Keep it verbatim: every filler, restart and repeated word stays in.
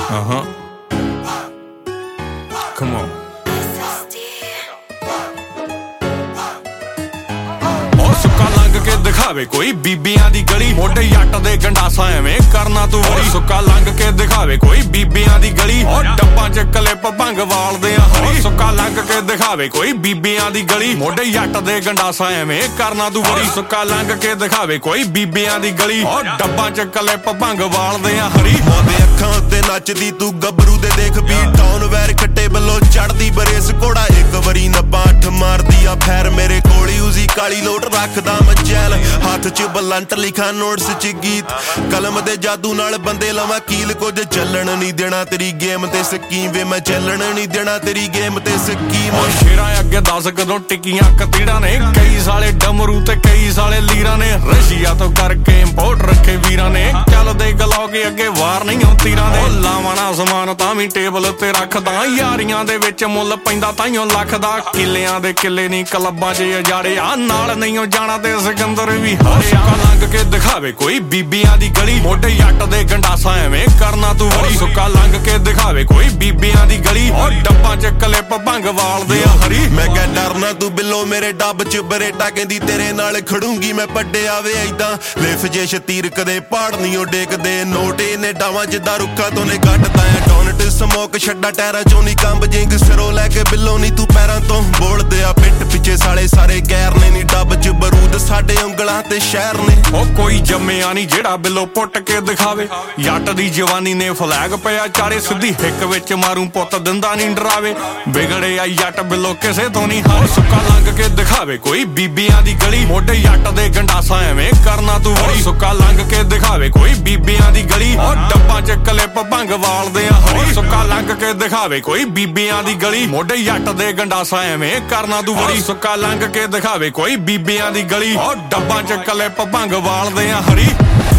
Uh-huh. Come on. ਸੁੱਕਾ ਲੰਘ ਕੇ ਦਿਖਾਵੇ ਕੋਈ ਬੀਬੀਆਂ ਦੀ ਗਲੀ, ਮੋਢੇ ਜੱਟ ਦੇ ਗੰਡਾਸਾ ਐਵੇਂ ਕਰਨਾ ਤੂੰ ਵਰੀ। ਸੁੱਕਾ ਲੰਘ ਕੇ ਦਿਖਾਵੇ ਕੋਈ ਬੀਬੀਆਂ ਦੀ ਗਲੀ, ਓ ਡੱਬਾਂ ਚ ਕਲਿੱਪ ਭੰਗ ਵਾਲਦੇ ਆ ਹਰੀ। ਸੁੱਕਾ ਲੰਘ ਕੇ ਦਿਖਾਵੇ ਕੋਈ ਬੀਬੀਆਂ ਦੀ ਗਲੀ, ਮੋਢੇ ਜੱਟ ਦੇ ਗੰਡਾਸਾ ਐਵੇਂ ਕਰਨਾ ਤੂੰ ਵਰੀ। ਸੁੱਕਾ ਲੰਘ ਕੇ ਦਿਖਾਵੇ ਕੋਈ ਬੀਬੀਆਂ ਦੀ ਗਲੀ, ਓ ਡੱਬਾਂ ਚ ਕਲਿੱਪ ਭੰਗ ਵਾਲਦੇ ਆ ਹਰੀ। ਉਹਦੇ ਅੱਖਾਂ ਉੱਤੇ ਨੱਚਦੀ ਤੂੰ ਗੱਭਰੂ ਦੇ ਦੇਖ ਵੀ ਟਾਊਨ ਵੈਰ ਖੱਟੇ ਵੱਲੋਂ ਚੜਦੀ ਬਰੇਸ ਘੋੜਾ ਇੱਕ ਵਾਰੀ ਨੱਬਾ ਅੱਠ ਮਾਰਦੀ ਆ ਫੈਰ ਮੇਰੇ ਕੋਲੀ ਉਜ਼ੀ ਕਾਲੀ ਲੋਟ ਰੱਖਦਾ ਮਜੈਲ ਹੱਥ ਚ ਬਲੰਟ ਲਿਖਾ ਨੋਟਸ ਚ ਗੀਤ ਕਲਮ ਦੇ ਜਾਦੂ ਨਾਲ ਬੰਦੇ ਲਵਾਂ ਕੀਲ ਕੁਝ ਚੱਲਣ ਨਹੀਂ ਦੇਣਾ ਤੇਰੀ ਗੇਮ ਤੇ ਸਕੀਮ ਵੇ ਮੈਂ ਚੱਲਣ ਨਹੀਂ ਦੇਣਾ ਤੇਰੀ ਗੇਮ ਤੇ ਸਕੀਮ। ਸ਼ੇਰਾਂ ਅੱਗੇ ਦੱਸ ਕਦੋਂ ਟਿੱਕੀਆਂ ਕਤੀੜਾਂ ਨੇ, ਕਈ ਸਾਲੇ ਡਮਰੂ ਤੇ ਕਈ ਸਾਲੇ ਲੀਰਾਂ ਨੇ, ਰਸ਼ੀਆ ਤੋਂ ਕਰਕੇ ਇੰਪੋਰਟ ਰੱਖੇ ਵੀਰਾਂ ਨੇ, ਚੱਲਦੇ ਗਲੌਗੇ ਅੱਗੇ ਵਾਰ ਨਹੀਂ ਤੀਰਾਂ ਦੇ। ਲਾਵਾਂ ਸਮਾਨ ਤਾਂ ਵੀ ਟੇਬਲ ਤੇ ਰੱਖਦਾ, ਯਾਰੀਆਂ ਦੇ ਵਿੱਚ ਮੁੱਲ ਪੈਂਦਾ ਤਾਈਓ ਲੱਖ ਦਾ। ਕਿੱਲਿਆਂ ਦੇ ਕਿੱਲੇ ਨਹੀਂ ਕਲੱਬਾਂ ਚ ਉਜਾੜੇ ਆ, ਨਾਲ ਨਹੀਂ ਜਾਣਾ ਤੇ ਸਿਕੰਦਰ ਵੀ ਹਾਰੇ ਆ। ਲੰਘ ਕੇ ਦਿਖਾਵੇ ਕੋਈ ਬੀਬੀਆਂ ਦੀ ਗਲੀ, ਮੋਢੇ ਜੱਟ ਦੇ ਗੰਡਾਸਾ ਐਵੇਂ ਕਰਨਾ ਤੂੰ ਵਰੀ। ਸੁੱਕਾ ਲੰਘ ਕੇ ਦਿਖਾਵੇ ਕੋਈ ਬੀਬੀਆਂ ਦੀ ਗਲੀ, ਓ ਡੱਬਾਂ ਚ ਕਲਿੱਪ ਭੰਗ ਵਾਲਦੇ ਆ ਹਰੀ। ਮੈਂ ਕਹਿ ਡਰਨਾ ਤੂੰ ਬਿੱਲੋ ਮੇਰੇ ਡੱਬ ਚ ਬਰੇਟਾ ਕਹਿੰਦੀ ਤੇਰੇ ਨਾਲ ਖੜੂੰਗੀ ਮੈਂ ਪੱਡੇ ਆਵੇ ਏਦਾਂ ਲਿਫ ਜੇ ਸ਼ਤੀਰ ਕਦੇ ਪਾੜ ਨਹੀਂ ਉਹ ਡੇਕਦੇ ਨੋਟ ਇਹਨੇ ਡਾਵਾਂ ਜਿੱਦਾਂ ਰੁੱਖਾਂ ਤੋਂ ਨੇ ਕੱਟਦਾ ਐ ਡੋਨਟ ਸਮੋਕ ਛੱਡਾ ਟੈਰਾ ਚੋਂ ਨਹੀਂ ਕੰਬ ਜਿੰਗ ਸਿਰੋਂ ਲੈ ਕੇ ਬਿੱਲੋ ਨਹੀਂ ਤੂੰ ਪੈਰਾਂ ਤੋਂ ਬੋਲਦੇ ਆ ਪਿੱਟ ਪਿੱਛੇ ਸਾਲੇ ਸਾਰੇ ਗੈਰ ਨੇ ਨੀ ਡੱਬ ਚ ਬਰੂਦ ਸਾਡੇ ਉਂਗਲਾਂ ਤੇ ਸ਼ਹਿਰ ਨੇ। ਉਹ ਕੋਈ ਜੰਮਿਆ ਨਹੀਂ ਜਿਹੜਾ ਬਿੱਲੋ ਪੁੱਟ ਕੇ ਦਿਖਾਵੇ, ਜੱਟ ਦੀ ਜਵਾਨੀ ਨੇ ਫਲੈਗ ਪਿਆ ਚਾਰੇ ਸਿੱਧੀ ਹਿੱਕ ਵਿੱਚ ਮਾਰੂ ਪੁੱਤ ਦਿੰਦਾ ਨਹੀਂ ਡਰਾਵੇ। ਵਿਗੜੇ ਆ ਜੱਟ ਬਿੱਲੋ ਕਿਸੇ ਤੋਂ ਨਹੀਂ ਹਾਰੇ। ਸੁੱਕਾ ਲੰਘ ਕੇ ਦਿਖਾਵੇ ਕੋਈ ਬੀਬੀਆਂ ਦੀ ਗਲੀ, ਮੋਢੇ ਜੱਟ ਦੇ ਗੰਡਾਸਾ ਐਵੇਂ ਕਰਨਾ ਤੂੰ ਵਰੀ। ਸੁੱਕਾ ਲੰਘ ਕੇ ਦਿਖਾਵੇ ਕੋਈ ਬੀਬੀਆਂ ਦੀ ਗਲੀ, ਓ ਡੱਬਾਂ ਚ ਕਲਿੱਪ ਭੰਗ ਵਾਲਦੇ ਆ ਹਰੀ। ਸੁੱਕਾ ਲੰਘ ਕੇ ਦਿਖਾਵੇ ਕੋਈ ਬੀਬੀਆਂ ਦੀ ਗਲੀ, ਮੋਢੇ ਜੱਟ ਦੇ ਗੰਡਾਸਾ ਐਵੇਂ ਕਰਨਾ ਤੂੰ ਵਰੀ। ਸੁੱਕਾ ਲੰਘ ਕੇ ਦਿਖਾਵੇ ਕੋਈ ਬੀਬੀਆਂ ਦੀ ਗਲੀ, ਓ ਡੱਬਾਂ ਚ ਕਲਿੱਪ ਭੰਗ ਵਾਲਦੇ ਆ ਹਰੀ।